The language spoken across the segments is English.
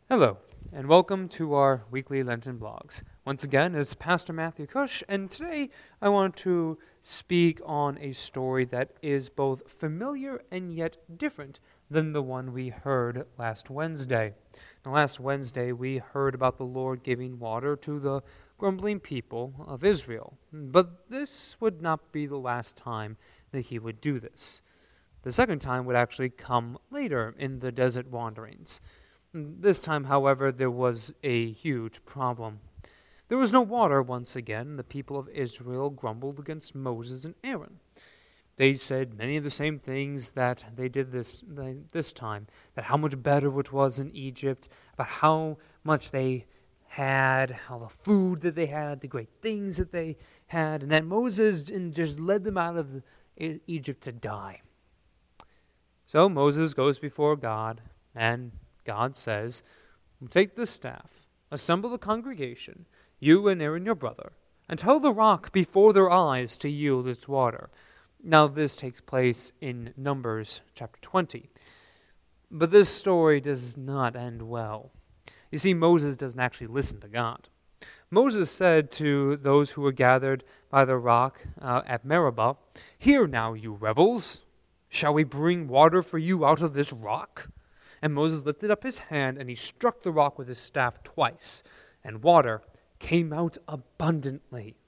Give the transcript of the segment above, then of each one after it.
Hello, and welcome to our weekly Lenten blogs. Once again, it's Pastor Matthew Cush, and today I want to speak on a story that is both familiar and yet different than the one we heard last Wednesday. Now, last Wednesday, we heard about the Lord giving water to the grumbling people of Israel, but this would not be the last time that he would do this. The second time would actually come later in the desert wanderings. This time, however, there was a huge problem. There was no water once again. The people of Israel grumbled against Moses and Aaron. They said many of the same things that they did this time, that how much better it was in Egypt, about how much they had, all the food that they had, the great things that they had, and that Moses just led them out of Egypt to die. So Moses goes before God, and God says, "Take this staff, assemble the congregation, you and Aaron your brother, and tell the rock before their eyes to yield its water." Now this takes place in Numbers chapter 20. But this story does not end well. You see, Moses doesn't actually listen to God. Moses said to those who were gathered by the rock at Meribah, "Hear now, you rebels, shall we bring water for you out of this rock?" And Moses lifted up his hand, and he struck the rock with his staff twice, and water came out abundantly.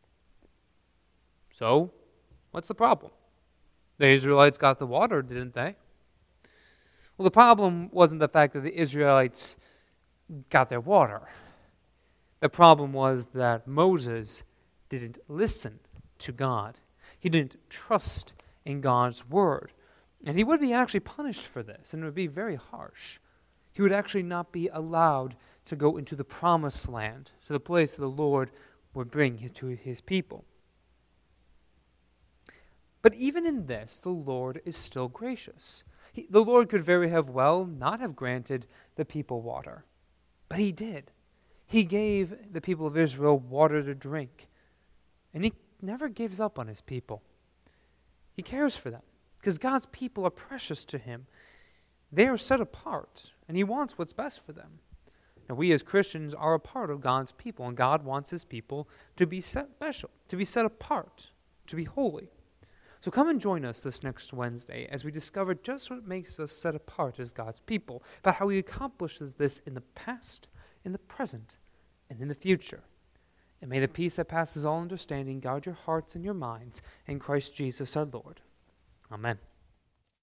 So, what's the problem? The Israelites got the water, didn't they? Well, the problem wasn't the fact that the Israelites got their water. The problem was that Moses didn't listen to God. He didn't trust in God's word. And he would be actually punished for this, and it would be very harsh. He would actually not be allowed to go into the promised land, to the place the Lord would bring to his people. But even in this, the Lord is still gracious. The Lord could very well not have granted the people water, but he did. He gave the people of Israel water to drink, and he never gives up on his people. He cares for them, because God's people are precious to him. They are set apart, and he wants what's best for them. Now, we as Christians are a part of God's people, and God wants his people to be set special, to be set apart, to be holy. So come and join us this next Wednesday as we discover just what makes us set apart as God's people, about how he accomplishes this in the past, in the present, and in the future. And may the peace that passes all understanding guard your hearts and your minds in Christ Jesus our Lord. Amen.